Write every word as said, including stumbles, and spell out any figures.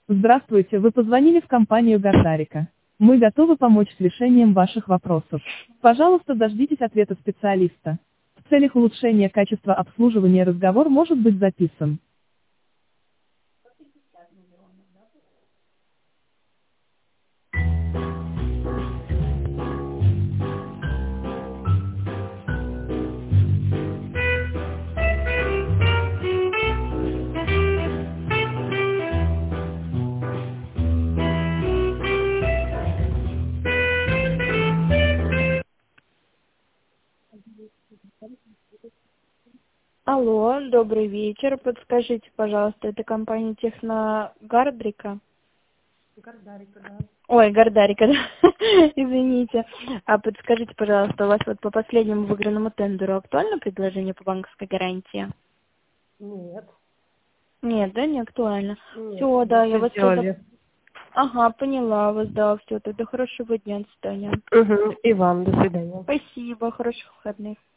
Здравствуйте, вы позвонили в компанию Гордарика. Мы готовы помочь с решением ваших вопросов. Пожалуйста, дождитесь ответа специалиста. В целях улучшения качества обслуживания разговор может быть записан. Алло, добрый вечер. Подскажите, пожалуйста, это компания Техно Гардрика? Гордарика, да. Ой, Гордарика, да. Извините. А подскажите, пожалуйста, у вас вот по последнему выигранному тендеру актуально предложение по банковской гарантии? Нет. Нет, да, не актуально. Нет, Все, да, я все вас тогда... сделали. Ага, поняла вас, да, все, тогда хорошего дня, до свидания. Угу. И вам, до свидания. Спасибо, хороших выходных.